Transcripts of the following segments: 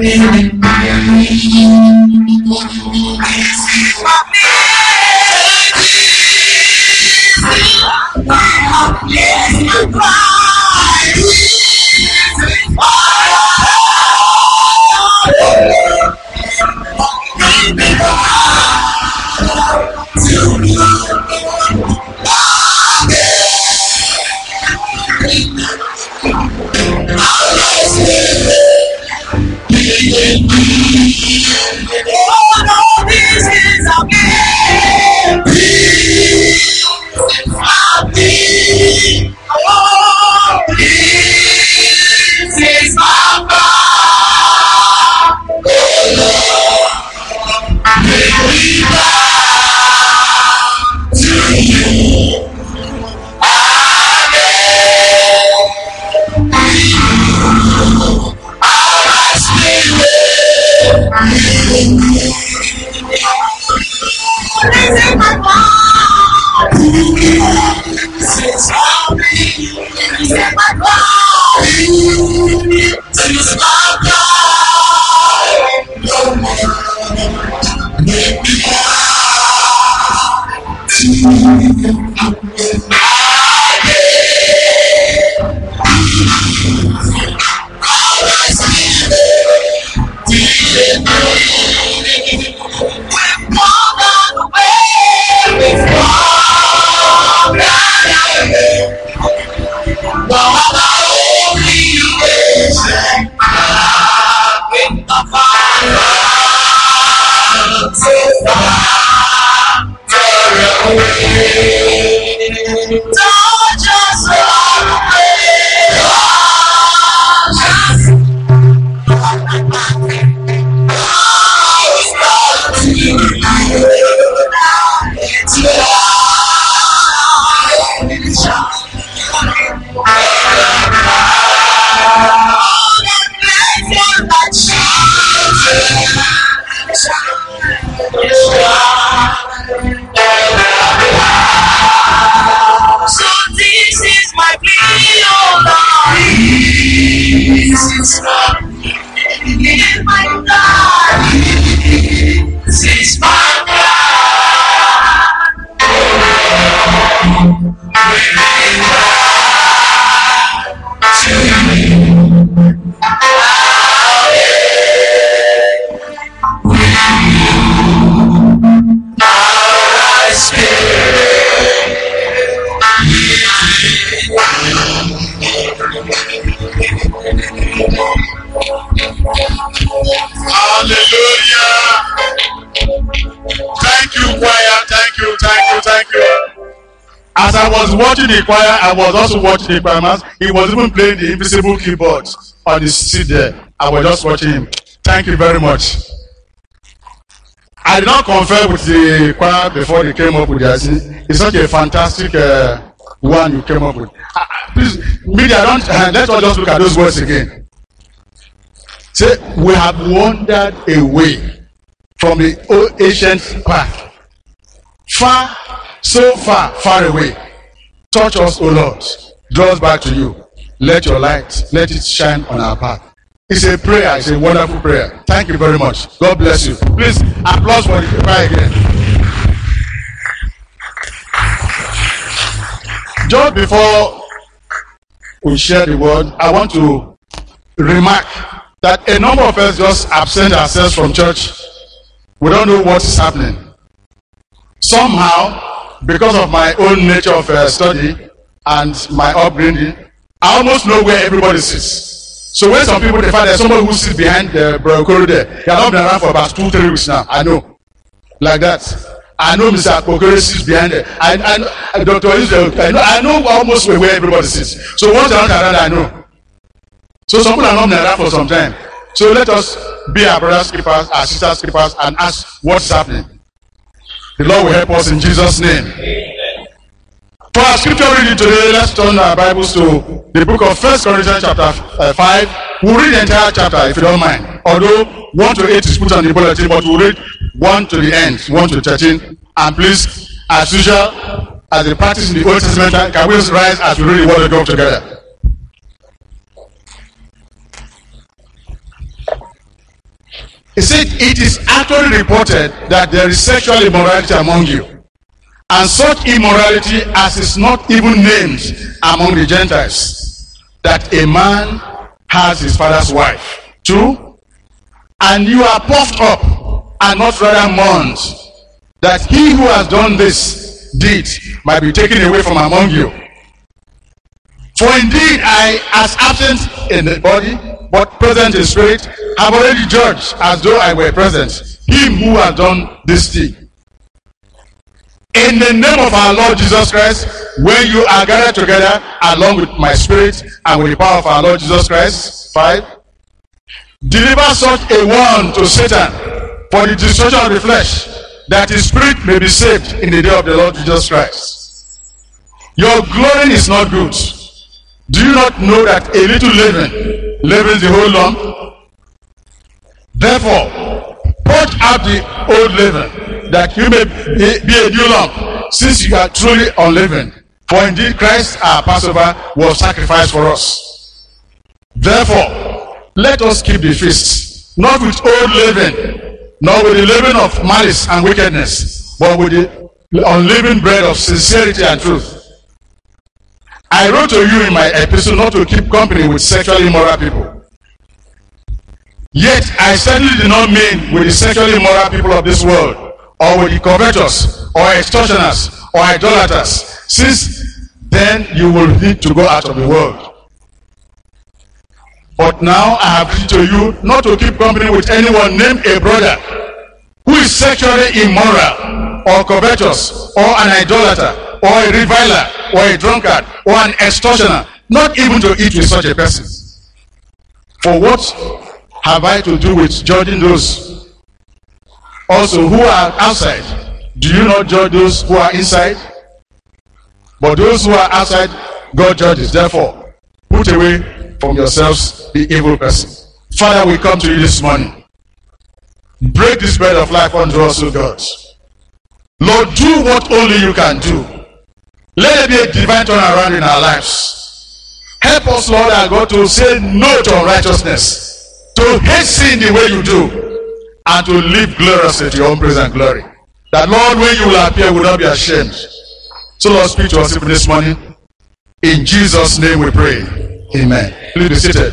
As I was watching the choir, I was also watching the choir master. He was even playing the invisible keyboard on the seat there. I was just watching him. Thank you very much. I did not confer with the choir before they came up with this. It's such a fantastic one you came up with. Please, media, let's all just look at those words again. Say, we have wandered away from the ancient path. Far, so far, far away. Touch us, O Lord. Draw us back to you. Let your light, let it shine on our path. It's a prayer. It's a wonderful prayer. Thank you very much. God bless you. Please, applause for the prayer again. Just before we share the word, I want to remark that a number of us just absent ourselves from church. We don't know what is happening. Somehow, because of my own nature of study and my upbringing, I almost know where everybody sits. So when some people, they find there's somebody who sits behind the Okoro there, they have not been around for about 2-3 weeks now. I know. Like that. I know Mr. Okoro sits behind there. I Dr. Israel, I know almost where everybody sits. So once they're not around, I know. So some people are not around for some time. So let us be our brothers' keepers, our sisters' keepers, and ask what's happening. The Lord will help us in Jesus' name. Amen. For our scripture reading today, let's turn our Bibles to the book of 1 Corinthians chapter 5. We'll read the entire chapter if you don't mind. Although 1 to 8 is put on the bulletin, but we'll read 1 to the end, 1 to 13. And please, as usual, as a practice in the Old Testament, can we rise as we read the word of God together? He said, it is actually reported that there is sexual immorality among you, and such immorality as is not even named among the Gentiles, that a man has his father's wife. 2, and you are puffed up, and not rather mourned, that he who has done this deed might be taken away from among you. For indeed I, as absent in the body, but present in spirit, have already judged, as though I were present, him who has done this thing. In the name of our Lord Jesus Christ, when you are gathered together along with my spirit and with the power of our Lord Jesus Christ. 5, deliver such a one to Satan for the destruction of the flesh, that his spirit may be saved in the day of the Lord Jesus Christ. Your glorying is not good. Do you not know that a little leaven leavens the whole lump? Therefore, purge out the old leaven, that you may be a new lump, since you are truly unleavened. For indeed Christ our Passover was sacrificed for us. Therefore, let us keep the feast, not with old leaven, nor with the leaven of malice and wickedness, but with the unleavened bread of sincerity and truth. I wrote to you in my epistle not to keep company with sexually immoral people. Yet I certainly do not mean with the sexually immoral people of this world, or with the covetous, or extortioners, or idolaters, since then you will need to go out of the world. But now I have written to you not to keep company with anyone named a brother who is sexually immoral, or covetous, or an idolater, or a reviler, or a drunkard, or an extortioner, not even to eat with such a person. For what have I to do with judging those also who are outside? Do you not judge those who are inside? But those who are outside, God judges. Therefore, put away from yourselves the evil person. Father, we come to you this morning. Break this bread of life unto us, O God. Lord, do what only you can do. Let there be a divine turnaround in our lives. Help us, Lord our God, to say no to unrighteousness, to hate sin the way you do, and to live gloriously to your own praise and glory. That, Lord, when you will appear, we will not be ashamed. So, Lord, speak to us even this morning. In Jesus' name we pray. Amen. Please be seated.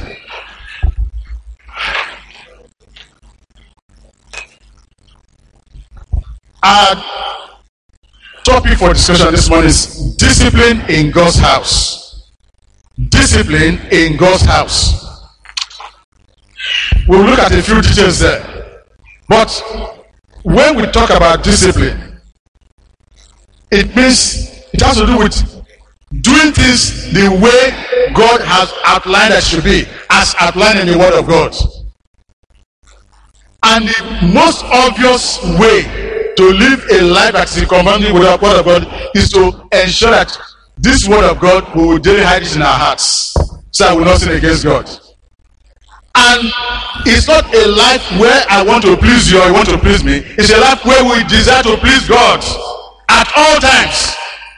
Our topic for discussion this morning is discipline in God's house. Discipline in God's house. We'll look at a few details there. But when we talk about discipline, it means it has to do with doing things the way God has outlined it should be, as outlined in the Word of God. And the most obvious way to live a life that is in conformity with the Word of God is to ensure that this Word of God will daily hide it in our hearts, so I will not sin against God. And it's not a life where I want to please you or you want to please me. It's a life where we desire to please God at all times.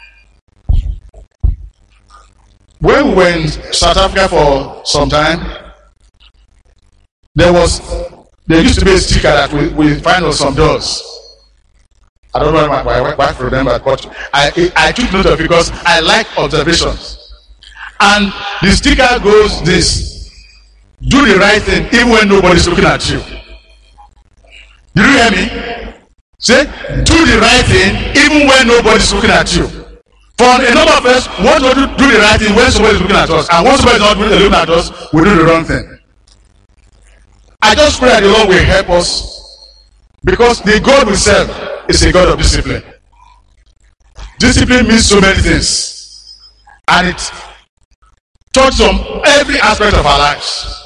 When we were in South Africa for some time, there used to be a sticker that we find on some doors. I don't know my wife remembered, but I took note of it because I like observations. And the sticker goes this: do the right thing even when nobody's looking at you. Did you hear me? Say, do the right thing even when nobody's looking at you. For a number of us, we want to do the right thing when somebody's looking at us, and when somebody's not looking at us, we do the wrong thing. I just pray that the Lord will help us, because the God we serve is a God of discipline. Discipline means so many things, and it touches on every aspect of our lives.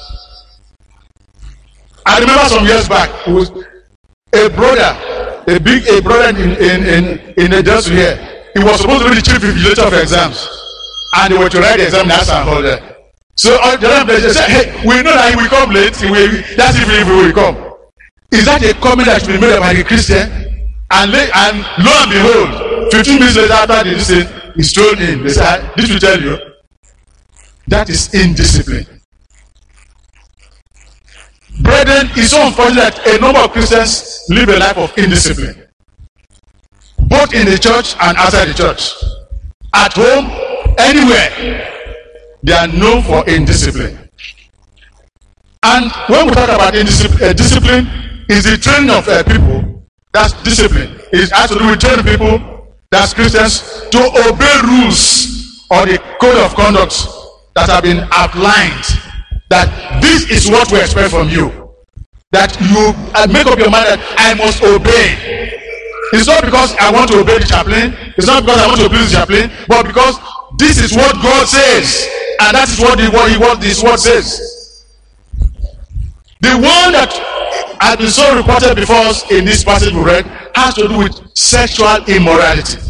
I remember some years back, it was a brother in the desert here. He was supposed to be the chief invigilator of exams, and they were to write the exam in Hassan Hall there. So they said, hey, we know that he will come late. That's if he will come. Is that a comment that should be made by a Christian? And lo and behold, 15 minutes later after this thing, he strolled in. They said, did we tell you? That is indiscipline. Brethren, it's so unfortunate that a number of Christians live a life of indiscipline, both in the church and outside the church. At home, anywhere, they are known for indiscipline. And when we talk about indiscipline, discipline is the training of people. That's discipline. It has to do with training people, that's Christians, to obey rules or the code of conduct that have been outlined. That this is what we expect from you. That you make up your mind that I must obey. It's not because I want to obey the chaplain. It's not because I want to please the chaplain, but because this is what God says, and that is what this word says. The one that has been so reported before us in this passage we read has to do with sexual immorality.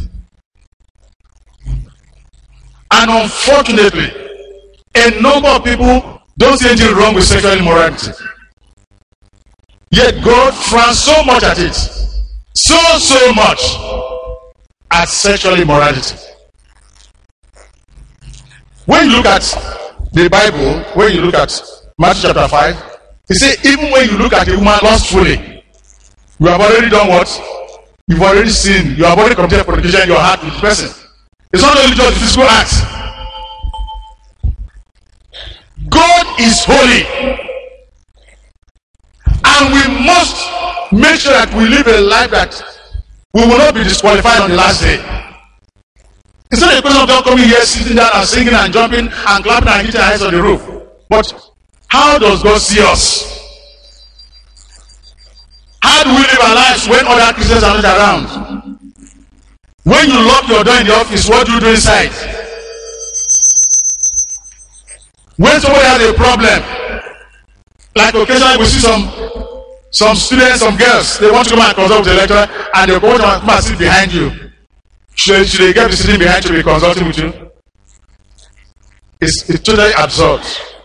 And unfortunately, a number of people don't see anything wrong with sexual immorality. Yet God frowns so much at it. So much at sexual immorality. When you look at the Bible, when you look at Matthew chapter 5, he says even when you look at a woman lustfully, you have already done what? You've already sinned. You have already committed fornication in your heart with the person. It's not only just the physical act. God is holy. And we must make sure that we live a life that we will not be disqualified on the last day. It's not a question of them coming here, sitting down and singing and jumping and clapping and hitting our heads on the roof. But how does God see us? How do we live our lives when other Christians are not around? When you lock your door in the office, what do you do inside? When somebody has a problem, like occasionally we see some students, some girls, they want to come and consult with the lecturer, and they go to come and sit behind you. Should they get sitting behind you to be consulting with you? It's totally absurd.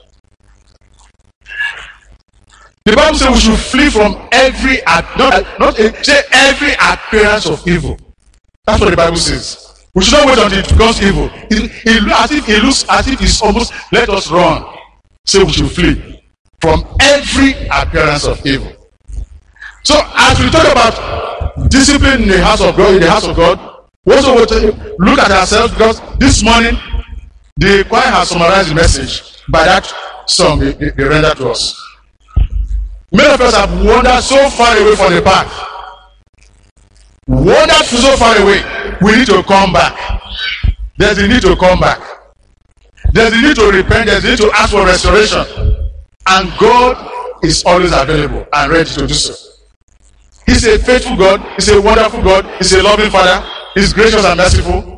The Bible says we should flee from every every appearance of evil. That's what the Bible says. We should not wait until it becomes evil. It looks as if it's almost let us run. So we should flee from every appearance of evil. So as we talk about discipline in the house of God, we also want to look at ourselves, because this morning the choir has summarized the message by that song they rendered to us. Many of us have wandered so far away from the path. Wandered so far away. We need to come back. There's a need to come back. There's a need to repent. There's a need to ask for restoration. And God is always available and ready to do so. He's a faithful God. He's a wonderful God. He's a loving Father. He's gracious and merciful.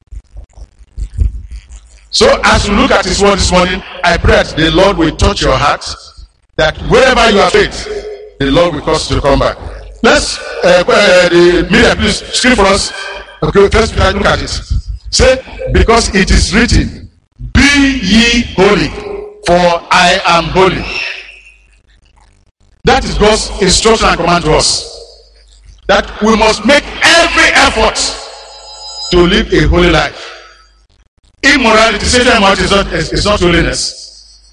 So as we look at His word this morning, I pray that the Lord will touch your heart, that wherever you are faith, the Lord will cause you to come back. Let's the media, please screen for us. Okay, first look at it. Say, because it is written, be ye holy, for I am holy. That is God's instruction and command to us. That we must make every effort to live a holy life. Immorality, sexual immorality is not holiness.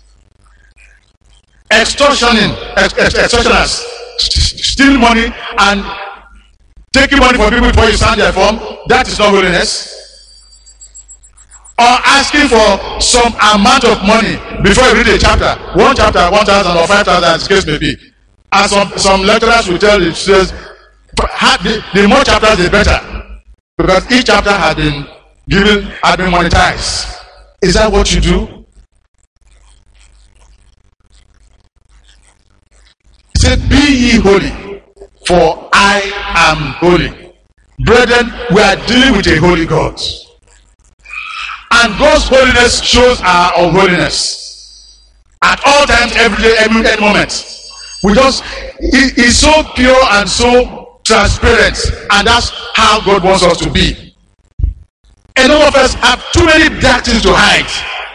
Extortioners, stealing money and taking money from people before you sign their form, that is not holiness. Or asking for some amount of money before you read a chapter, 1,000 or 5,000 as the case may be. And some lecturers will tell the students, the more chapters the better, because each chapter had been monetized. Is that what you do? He said, be ye holy, for I am holy. Brethren, we are dealing with a holy God. And God's holiness shows our unholiness. At all times, every day, any moment. He's so pure and so transparent, and that's how God wants us to be. And none of us have too many dark things to hide.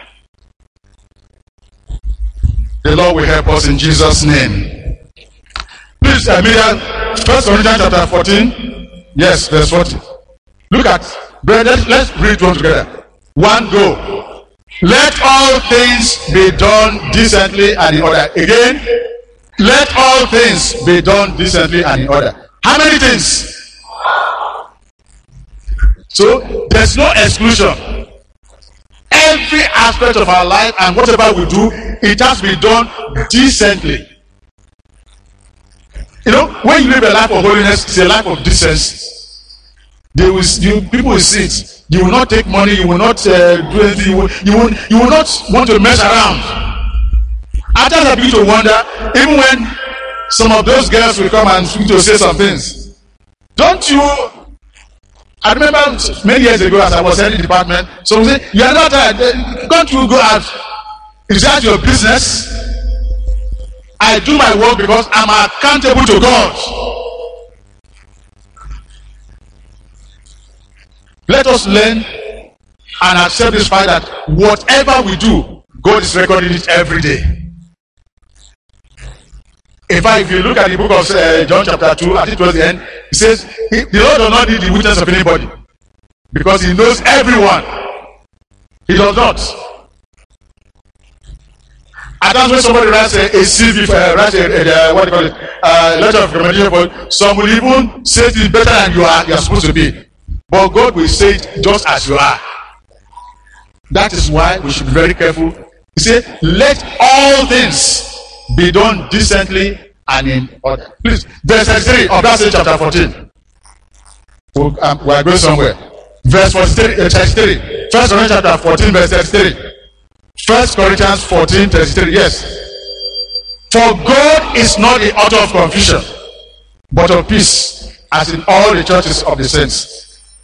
The Lord will help us in Jesus' name. Please, Amelia, 1 Corinthians chapter 14. Yes, verse 40. Look at, brethren, let's read one together. One, go. Let all things be done decently and in order. Again, Let all things be done decently and in order. How many things? So there's no exclusion. Every aspect of our life and whatever we do, it has to be done decently. You know, when you live a life of holiness, it's a life of decency. People will see it. You will not take money. You will not do anything. You will not want to mess around. At times I begin to wonder, even when some of those girls will come and speak to say some things. Don't you? I remember many years ago as I was heading the department, someone said, "You are not can't you go out? Is that your business?" I do my work because I'm accountable to God. Let us learn and accept this fact that whatever we do, God is recording it every day. In fact, if you look at the book of John chapter 2, I think towards the end, it says, the Lord does not need the witness of anybody because he knows everyone. He does not. At times when somebody writes a CV, what do you call it, a letter of recommendation, some will even say it is better than you are supposed to be. But God will say it just as you are. That is why we should be very careful. He said, let all things be done decently and in order. Please, verse 33 of that same chapter 14. We are going somewhere. Verse 33. 1 Corinthians chapter 14, verse 33. 1 Corinthians 14, 33. Yes. For God is not the author of confusion, but of peace, as in all the churches of the saints.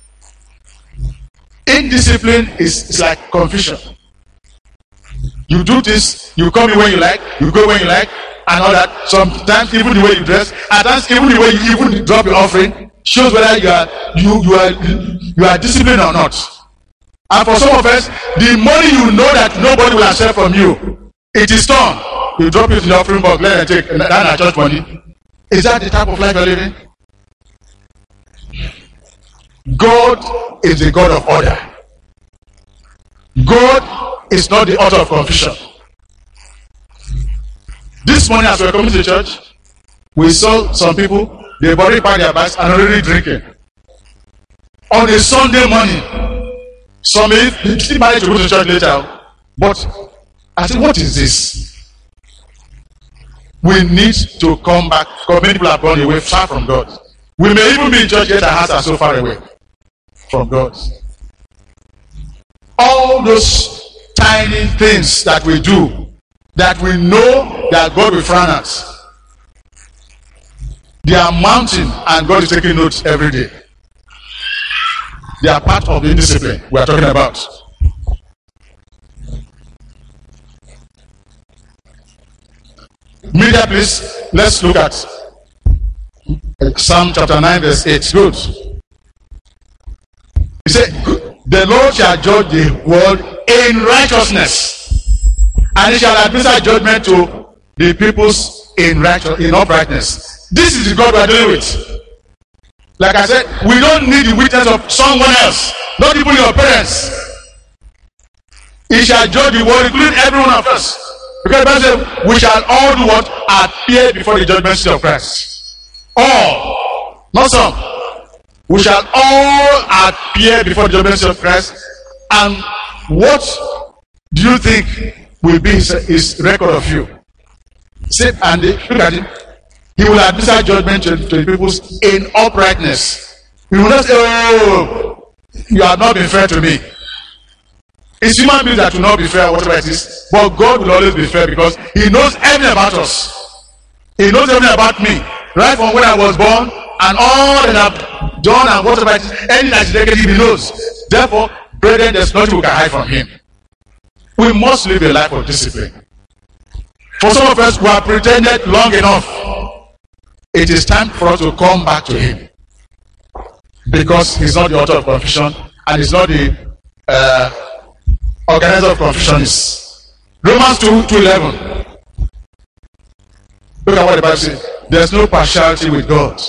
Indiscipline is like confusion. You do this, you come in when you like, you go when you like, and all that. Sometimes even the way you dress, at times even the way you even drop your offering shows whether you are disciplined or not. And for some of us, the money you know that nobody will accept from you, it is torn. You drop it in the offering box, let them take that church money. Is that the type of life you're living? God is the God of order. God is not the author of confusion. This morning as we were coming to church, we saw some people, they've already packed their bags and already drinking. On a Sunday morning, some may still manage to go to church later. But I said, what is this? We need to come back because many people have gone away far from God. We may even be in church yet our hearts are so far away from God. All those tiny things that we do, that we know that God will frown at, they are mounting and God is taking notes every day. They are part of the discipline we are talking about. Media, please, let's look at Psalm chapter 9 verse 8. Good. He said, the Lord shall judge the world in righteousness, and he shall administer judgment to the peoples in uprightness. This is the God we are dealing with. Like I said, we don't need the witness of someone else, not even your parents. He shall judge the world, including every one of us. Because the Bible says, we shall all do what? Appear before the judgment seat of Christ. All, not some. We shall all appear before the judgment seat of Christ. And what do you think will be his record of you? See, and look at it. He will administer judgment to the people in uprightness. He will not say, oh, you have not been fair to me. It's human beings that will not be fair, whatever it is. But God will always be fair because he knows everything about us. He knows everything about me. Right from when I was born and all that I've done and whatever it is, anything that is negative, he knows. Therefore, brethren, there's nothing we can hide from him. We must live a life of discipline. For some of us who have pretended long enough, it is time for us to come back to him. Because he's not the author of confusion and he's not the organizer of confusionists. Romans 2:11. Look at what the Bible says. There's no partiality with God.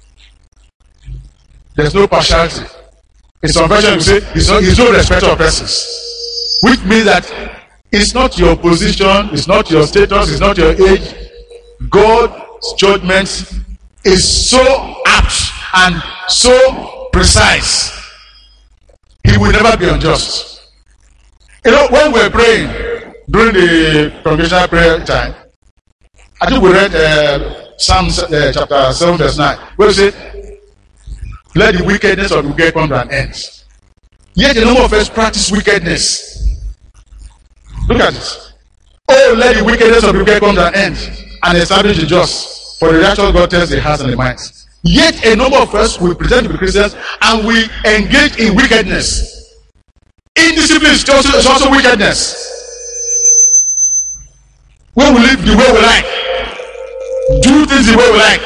There's no partiality. In some version we say he's no respecter of persons. Which means that it's not your position, it's not your status, it's not your age. God's judgment is so apt and so precise. He will never be unjust. You know, when we were praying during the congregational prayer time, I think we read Psalm chapter 7 verse 9, where we say, let the wickedness of the wicked come to an end. Yet a number of us practice wickedness. Look at it. Oh, let the wickedness of the wicked come to an end and establish the just. For the righteous God tells the hearts and the minds. Yet a number of us will pretend to be Christians and we engage in wickedness. Indiscipline is also wickedness. When we live the way we like, do things the way we like.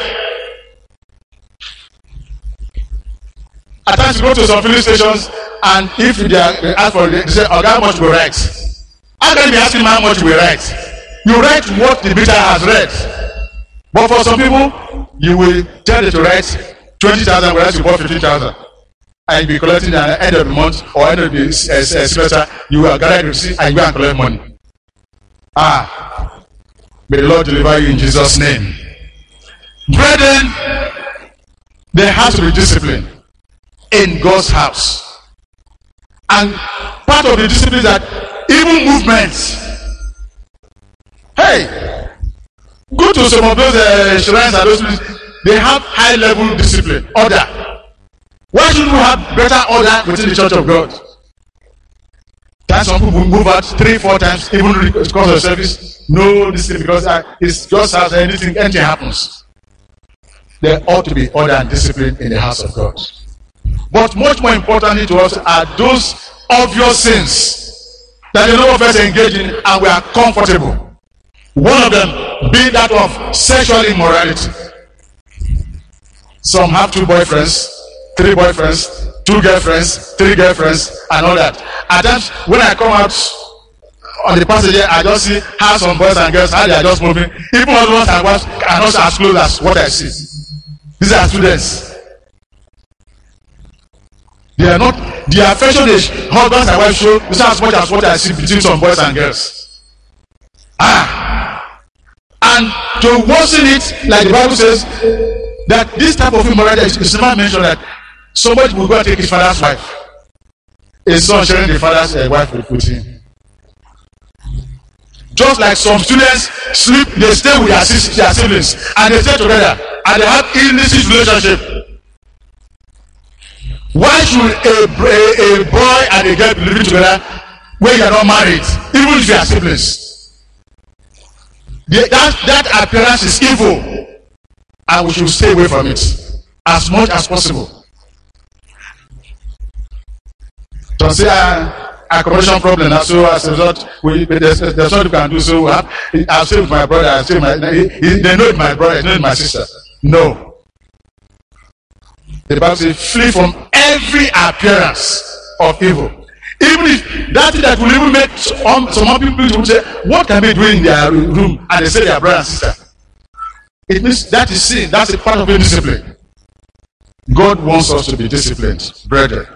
At times you go to some filling stations and if they ask for it, they say, oh, how much we write? How can you be asking how much we write? You write what the meter has read. But for some people, you will tell them to write 20,000 whereas you bought 15,000. And you'll be collecting at the end of the month or end of the semester, you will gather the receipt and you go and collect money. May the Lord deliver you in Jesus' name. Brethren, there has to be discipline in God's house. And part of the discipline is that even movements. Hey, go to some of those shrines and those places, they have high level discipline, order. Why shouldn't we have better order within the church of God? That's some people move out 3-4 times, even because of service. No discipline, because it's just as anything happens. There ought to be order and discipline in the house of God. But much more importantly to us are those obvious sins that a lot of us engage in and we are comfortable. One of them being that of sexual immorality. Some have 2 boyfriends, 3 boyfriends, 2 girlfriends, 3 girlfriends, and all that. At times, when I come out on the passage here, I just see how some boys and girls, how they are just moving. Even husbands and wives are not as close as what I see. These are students. They are not, the affection the husbands and wives show is not as much as what I see between some boys and girls. And to worsen it, like the Bible says, that this type of immorality is never mentioned that somebody will go and take his father's wife. A son sharing the father's wife with him. Just like some students sleep, they stay with their siblings and they stay together and they have illicit relationship. Why should a boy and a girl be living together when you are not married, even if you are siblings? That appearance is evil, and we should stay away from it as much as possible. Don't say accommodation problem. So as a result, there's what you can do. So I'll stay with my brother. I'll stay with they know it's my brother. They know it's my sister. No. The Bible says, flee from every appearance of evil. Even if that thing that will even make some people will say, what can they do in their room? And they say they are brother and sister. It means that is sin. That's a part of being disciplined. God wants us to be disciplined, brethren.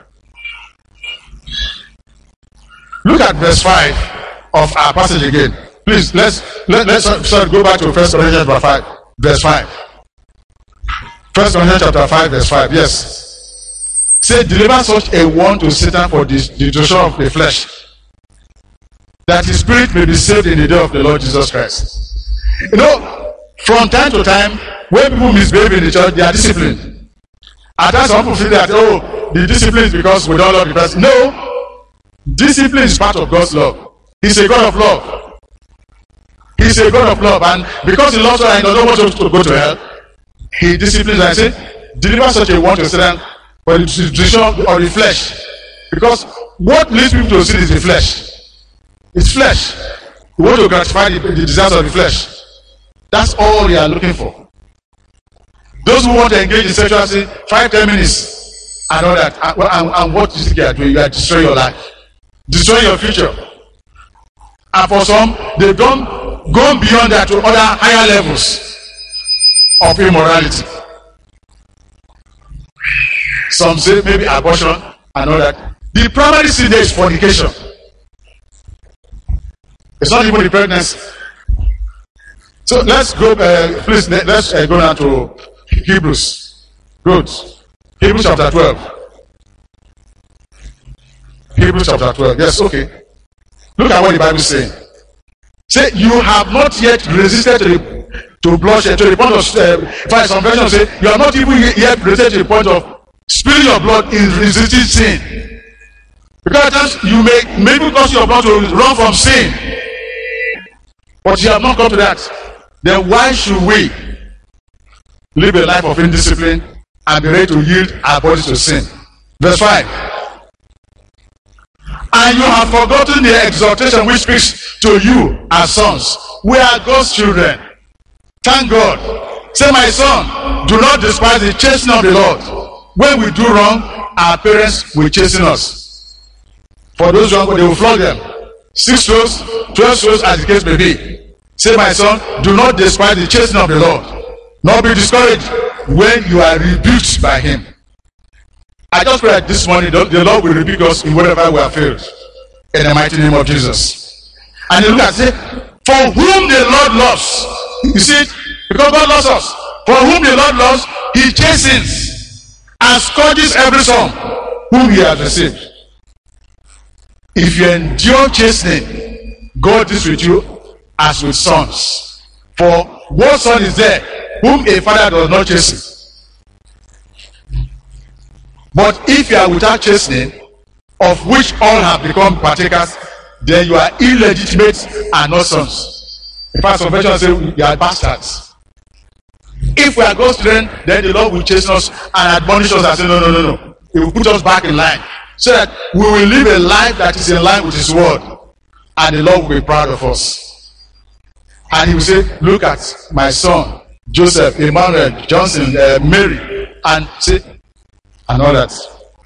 Look at verse 5 of our passage again. Please, let's go back to 1 Corinthians chapter 5, verse 5. 1 Corinthians chapter 5, verse 5. Yes. Say, deliver such a one to Satan for the destruction of the flesh, that his spirit may be saved in the day of the Lord Jesus Christ. You know, from time to time, when people misbehave in the church, they are disciplined. At times, some people feel that, the discipline is because we don't love the person. No, discipline is part of God's love. He's a God of love. He's a God of love, and because he loves us and doesn't want us to go to hell, he disciplines and says, deliver such a one to Satan for the destruction of the flesh. Because what leads people to sin is the flesh. It's flesh. We want to gratify the desires of the flesh. That's all they are looking for. Those who want to engage in sexual sin, 5-10 minutes and all that. And what do you think you are doing? You are destroying your life, destroying your future. And for some, they've gone beyond that to other higher levels of immorality. Some say maybe abortion and all that. The primary sin there is fornication. It's not even the pregnancy. So let's go, please, let's go now to Hebrews. Good. Hebrews chapter 12. Hebrews chapter 12. Yes, okay. Look at what the Bible is saying. Say, you have not yet resisted to bloodshed, to the point of, some versions say, you have not even yet resisted to the point of spilling your blood in resisting sin. Because at times you may maybe cause your blood to run from sin. But you have not got to that. Then why should we live a life of indiscipline and be ready to yield our bodies to sin? Verse 5. And you have forgotten the exhortation which speaks to you as sons. We are God's children. Thank God. Say, my son, do not despise the chastening of the Lord. When we do wrong, our parents will chasten us. For those wrong, they will flog them. 6 strokes, 12 strokes, as the case may be. Say, my son, do not despise the chastening of the Lord, nor be discouraged when you are rebuked by him. I just pray that this morning the Lord will rebuke us in whatever we have failed. In the mighty name of Jesus. And you look and say, for whom the Lord loves. You see it? Because God loves us. For whom the Lord loves, he chastens and scourges every son whom he has received. If you endure chastening, God is with you as with sons. For what son is there whom a father does not chasten? But if you are without chastening, of which all have become partakers, then you are illegitimate and not sons. In fact, some versions say you are bastards. If we are God's children, then the Lord will chasten us and admonish us and say, no. He will put us back in line, so that we will live a life that is in line with his word, and the Lord will be proud of us. And he will say, look at my son Joseph, Emmanuel, Johnson, Mary, and say, and all that.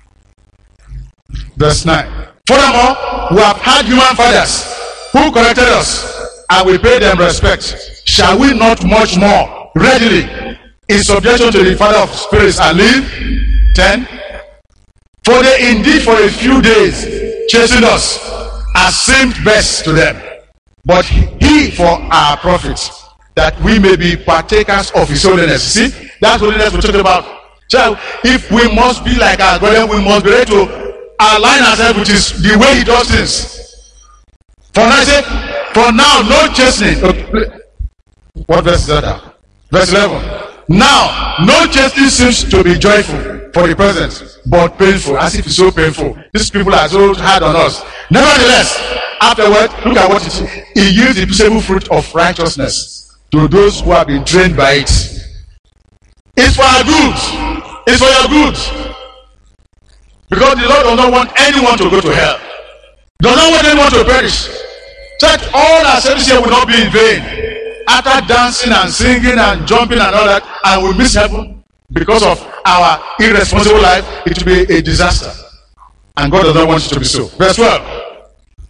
Verse 9. Furthermore, we have had human fathers who corrected us, and we pay them respect. Shall we not much more readily, in subjection to the Father of spirits, and live? 10. For they indeed for a few days chastened us, as seemed best to them, but he for our profit, that we may be partakers of his holiness. See, that's holiness we're talking about. So if we must be like our God, then we must be ready to align ourselves with the way he does things. For now, I say, for now, no chastening. What verse is that? Verse 11. Now, no chastening seems to be joyful for the present, but painful, as if it's so painful. These people are so hard on us. Nevertheless, afterward, look at what it is. He yields the peaceable fruit of righteousness to those who have been trained by it. It's for our good. It's for your good. Because the Lord does not want anyone to go to hell. Does not want anyone to perish. Such all our service here will not be in vain. After dancing and singing and jumping and all that, and we miss heaven because of our irresponsible life, it will be a disaster. And God does not want it to be so. Verse 12.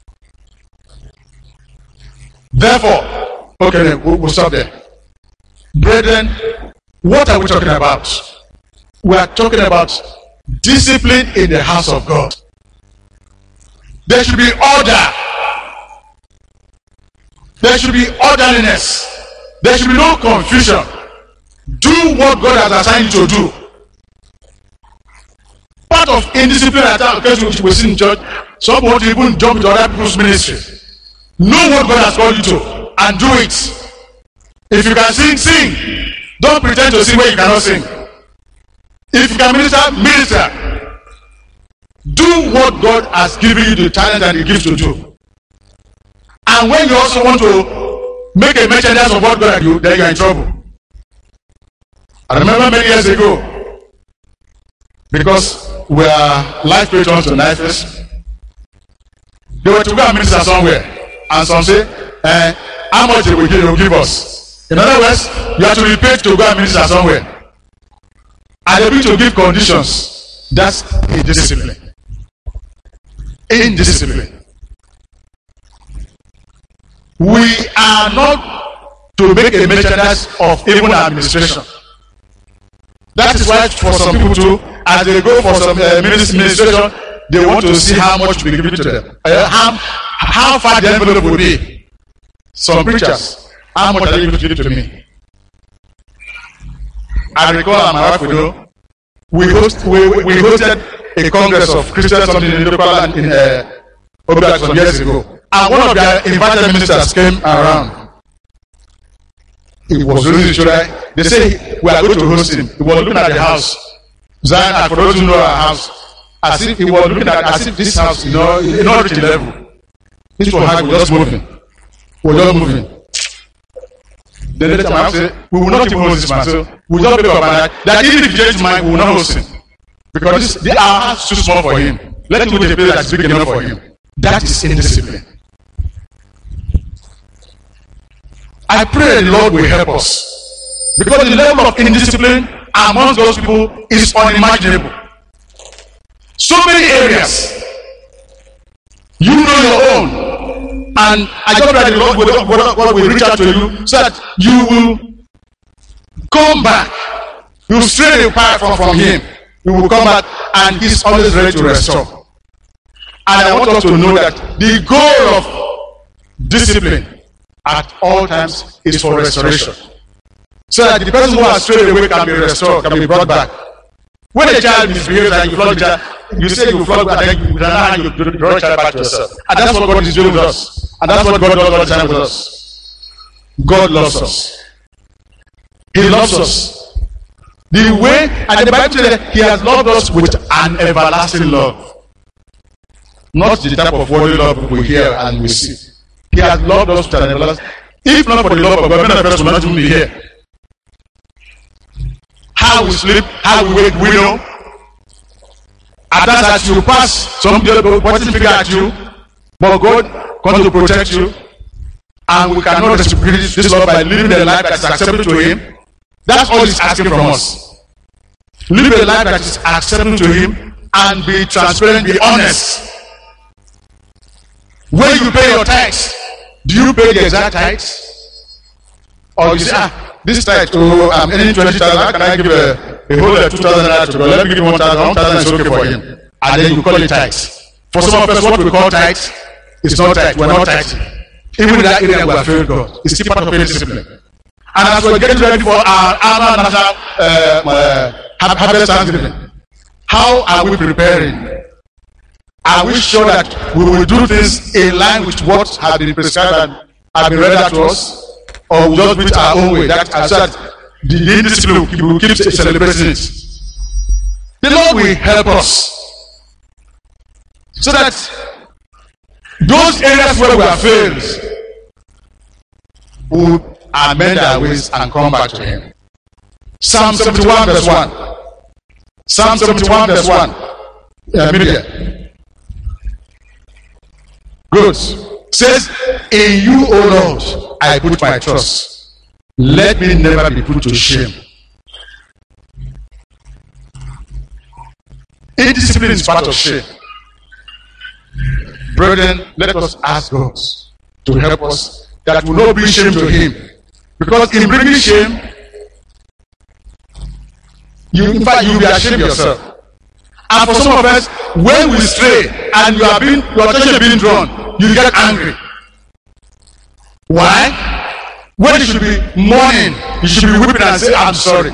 Therefore, okay, we'll stop there. Brethren, what are we talking about? We are talking about discipline in the house of God. There should be order. There should be orderliness. There should be no confusion. Do what God has assigned you to do. Part of indiscipline at our occasion, which we see in church, some want to even jump into other people's ministry. Know what God has called you to and do it. If you can sing, sing. Don't pretend to sing where you cannot sing. If you can minister, minister. Do what God has given you the talent and the gift to do. And when you also want to make a merchandise of what God has given you, then you are in trouble. I remember many years ago, because we are life patrons to Knifers, they were to go and minister somewhere, and some say, how much they will give us. In other words, you have to be paid to go and minister somewhere. And they begin to give conditions. That's indiscipline. Indiscipline. We are not to make a merchandise of even administration. That is why for some people too, as they go for some administration, they want to see how much will be given to them. How far the envelope will be. Some preachers, How much are you going to give to me? I recall, and my wife will know, we hosted a congress of Christians in Yoruba in Obiak some years ago. And one of their invited ministers came around. It was really sure. They say, we are going to host him. He was looking at the house. Zion, and for those who know our house, as if he was looking at as if this house, not reaching level. This was hard, we're just moving. We're just moving. Then later my wife said, we will not even host this man. So we'll just make up my mind that even if he changes his mind, we will not host him. Because our house is too small for him. Let him go to a place that's big enough for him. That is indiscipline. I pray the Lord will help us. Because the level of indiscipline amongst those people is unimaginable. So many areas. You know your own. And I just pray the Lord will reach out to you so that you will come back. You will stray apart from him. You will come back and he's always ready to restore. And I want us to know that the goal of discipline at all times is for restoration. So that the person who has strayed away can be restored, can be brought back. When a child misbehaves and you flog the child, you say you flog and then you draw the child back to yourself. And that's what God is doing with us. And that's what God does all the time with us. God loves us. He loves us. The way, and the Bible says he has loved us with an everlasting love. Not the type of worldly love we hear and we see. He has loved us with an everlasting. If not for the love of God, many of us will not even be here. How we sleep, how we wake, we know. At times as you pass, some people pointing finger at you, but God comes to protect you, and we cannot reciprocate this love by living a life that is acceptable to Him. That's all He's asking from us. Live a life that is acceptable to Him, and be transparent, be honest. When you pay your tithes, do you pay the exact tithes? Or you say, this tithe, I'm earning 20,000, how can I give a whole 2,000 to God? Let me give him 1,000, 1,000 is okay for him. And then you call it tithes. For some of us, what we call tithes is not tithe. We're not tithing. Even in that area, we have failed God. It's still part of any discipline. And as we're getting ready for our annual national harvest Thanksgiving, how are we preparing? Are we sure that we will do things in line with what has been prescribed and has been read out to us? Or we just do it our own way? That the indiscipline will keep celebrating it. The Lord will help us so that those areas where we have failed will amend our ways and come back to Him. Psalm 71 verse 1. Psalm 71 verse 1. Media. Good. Says, in you, O Lord, I put my trust. Let me never be put to shame. Indiscipline is part of shame. Brethren, let us ask God to help us that will not bring shame to Him. Because in bringing shame, you will be ashamed yourself. And for some of us, when we stray and your attention being drawn, you get angry. Why? When you should be mourning, you should be weeping and say, I'm sorry.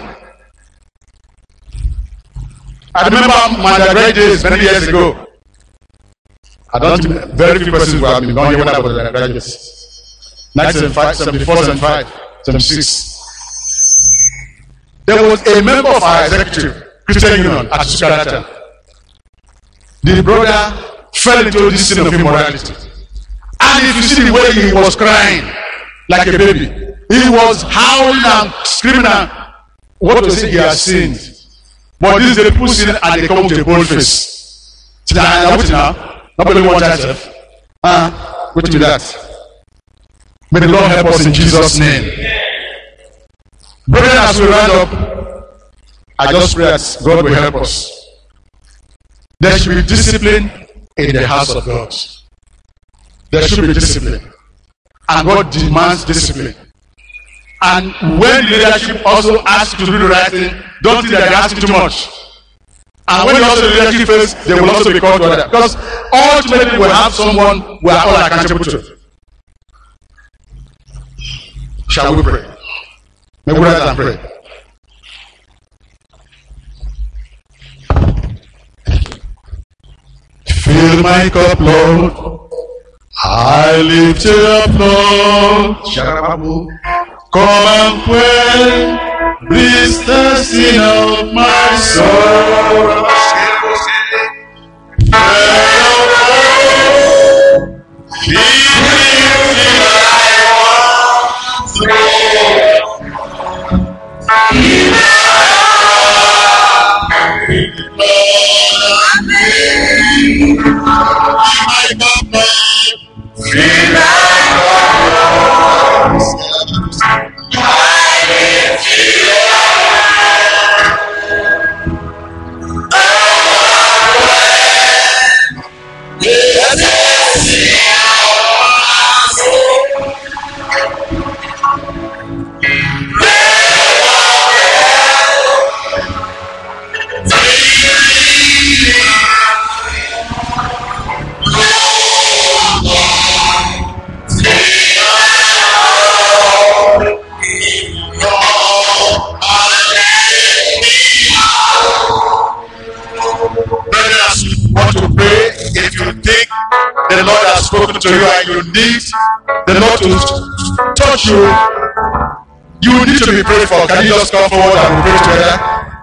I remember my undergraduate days many years ago. I don't think very few persons will have been born here when I was a graduate. 1975, 74, 75, 76. There was a member of our executive, Christian Union, at Sukarata. The brother fell into this sin of immorality. And if you see the way he was crying like a baby, he was howling and screaming and what to say he has sinned. But this is the people sin and they come with a bold face. So now, not only one yourself. Go to that. May the Lord help us in Jesus' name. Brethren, as we round up, I just pray that God will help us. There should be discipline in the house of God. There should be discipline. And God demands discipline. And when the leadership also asks you to do the right thing, don't think that they're asking too much. And when also the leadership fails, they will also be called to order. Because ultimately we have someone we are all accountable to. Shall we pray? May we rise and pray. Fill my cup, Lord. I lift you up, Lord. Come and quench this thirsting of my soul. The Lord has spoken to you and you need the Lord to touch you. You need to be prayed for. Can you just come forward and we pray together?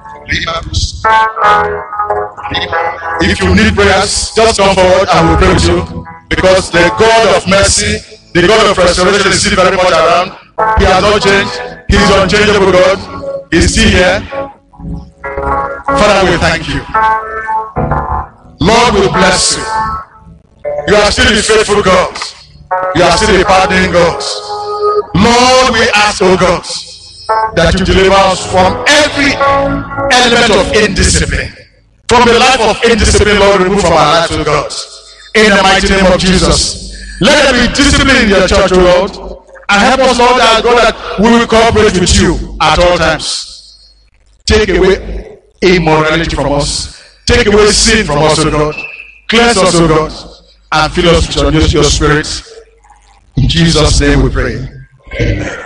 If you need prayers, just come forward and we'll pray with you. Because the God of mercy, the God of restoration is still very much around. He has not changed. He is unchangeable God. He is still here. Father, we thank you. Lord, we bless you. You are still the faithful God. You are still the pardoning God. Lord, we ask, oh God, that you deliver us from every element of indiscipline. From the life of indiscipline, Lord, remove from our lives, oh God. In the mighty name of Jesus. Let there be discipline in your church, oh Lord. And help us, Lord, that God, that we will cooperate with you at all times. Take away immorality from us. Take away sin from us, oh God. Cleanse us, oh God. And fill us with your spirit. In Jesus' name we pray. Amen.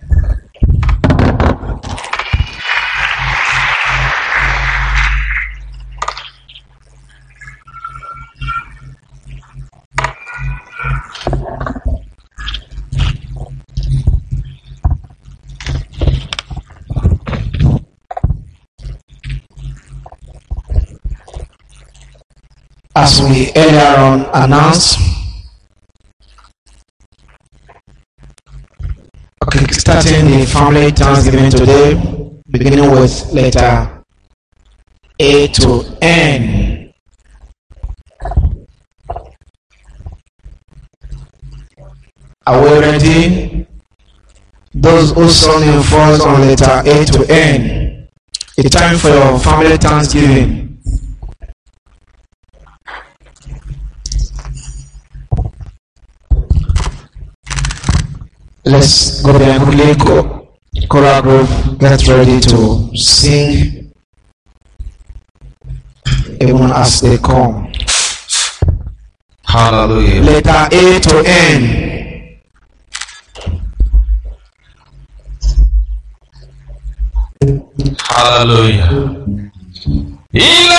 As we earlier on announced, starting the family Thanksgiving today, beginning with letter A to N. Are we ready? Those who son name falls on letter A to N. It's time for your family Thanksgiving. Let's go there quickly. Choral group, get ready to sing even as they come. Hallelujah. Letter A to N. Hallelujah. Ile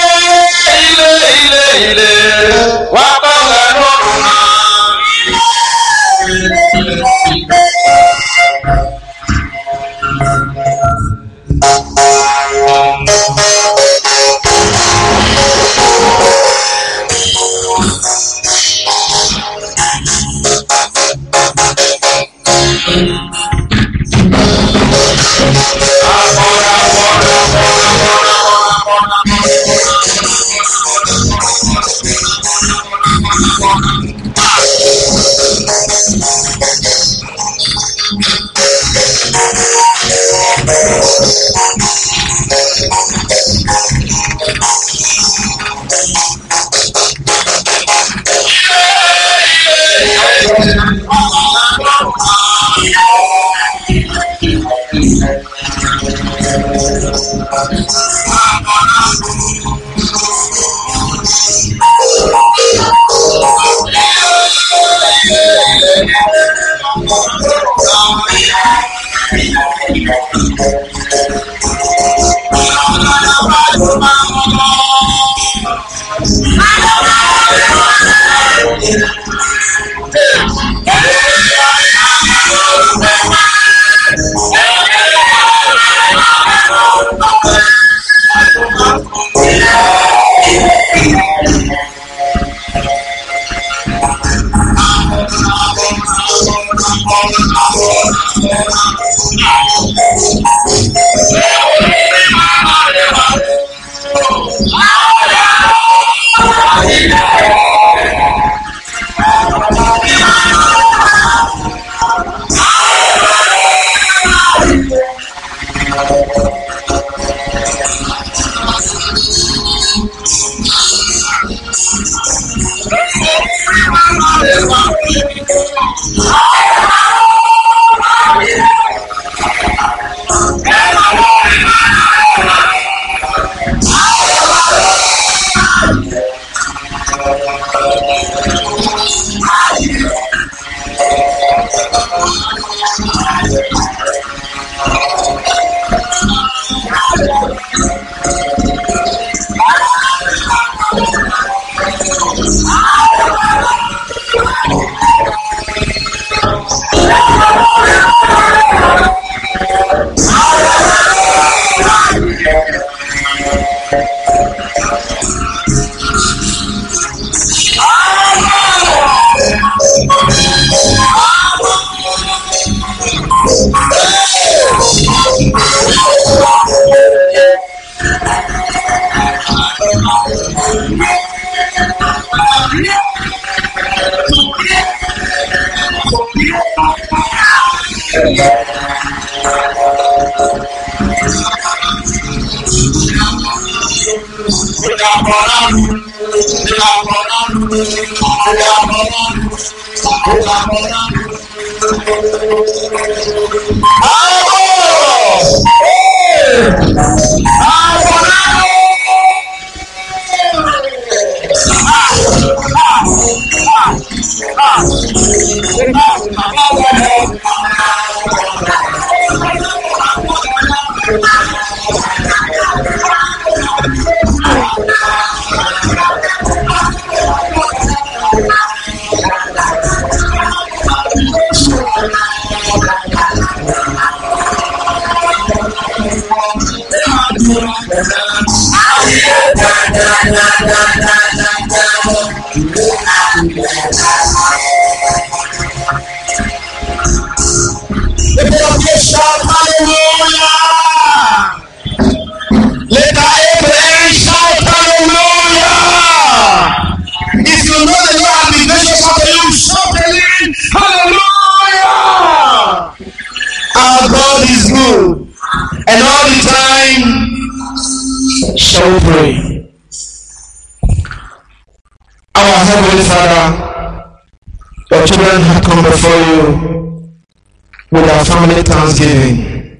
Thanksgiving.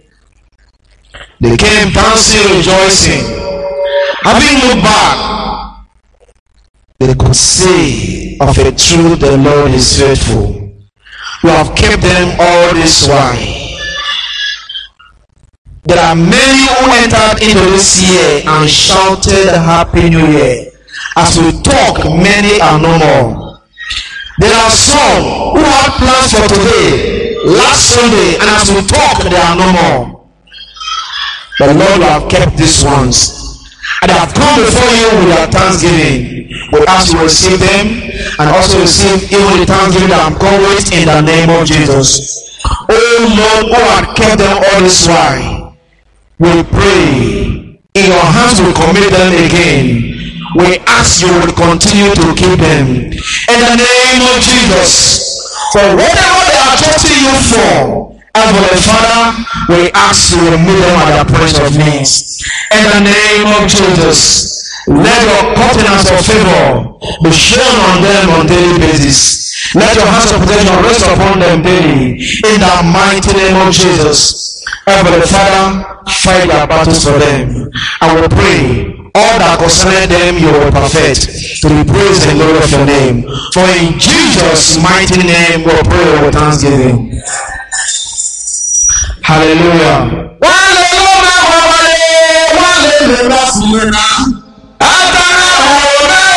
They came dancing, rejoicing. Having looked back, they could say of a truth the Lord is faithful. You have kept them all this while. There are many who entered into this year and shouted Happy New Year. As we talk, many are no more. There are some who have plans for today, last Sunday, and as we talk, they are no more. The Lord will have kept these ones. And they have come before you with their thanksgiving. We ask you to receive them and also receive even the thanksgiving that I'm come with in the name of Jesus. Oh Lord, who had kept them all this while, we pray in your hands we commit them again. We ask you will continue to keep them in the name of Jesus. For whatever they are trusting you for, Heavenly Father, we ask you to meet them at their point of needs. In the name of Jesus, let your countenance of favor be shown on them on a daily basis. Let your hands of protection rest upon them daily. In the mighty name of Jesus, Heavenly Father, fight their battles for them. And we pray all that concerning them you will perfect, to the praise and glory of your name. For in Jesus' mighty name we pray with thanksgiving. Hallelujah. Hallelujah.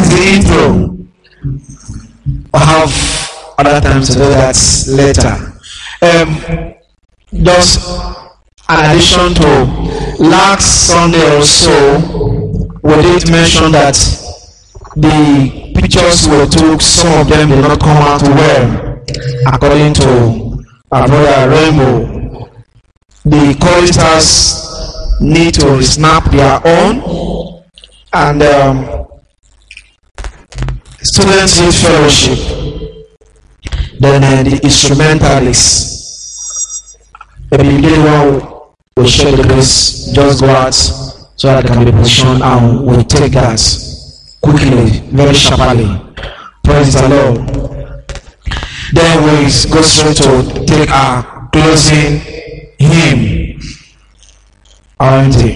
the intro. I have other times to do that later. Just an addition to last Sunday or so, we did mention that the pictures we took, some of them did not come out well, according to our brother Rainbow. The choristers need to snap their own, and students need fellowship. Then the instrumentalists, everyone will share the grace, just go out so that they can be positioned, and we'll take that quickly, very sharply. Praise the Lord. Then we go straight to take our closing hymn. Aren't they?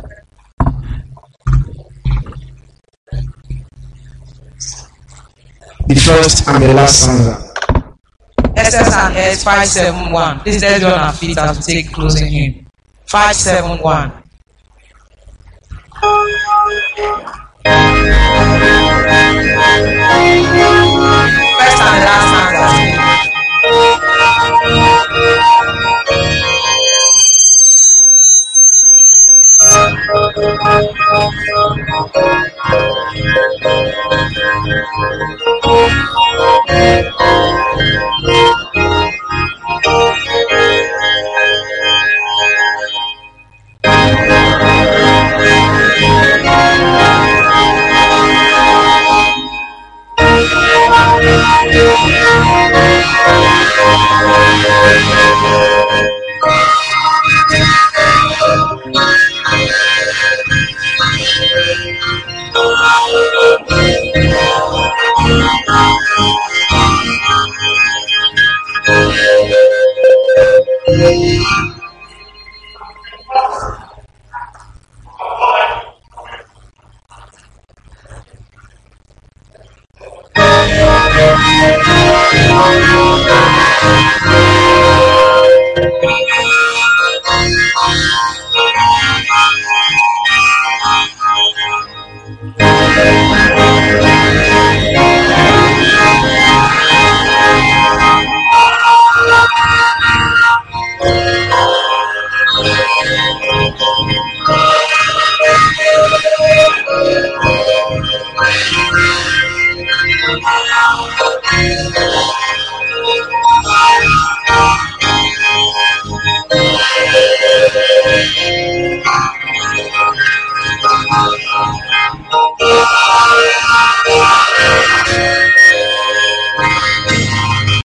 The first and the last stanza. SS and S 571. Please let's join our feet as we take closing hymn. 571. First and last stanza.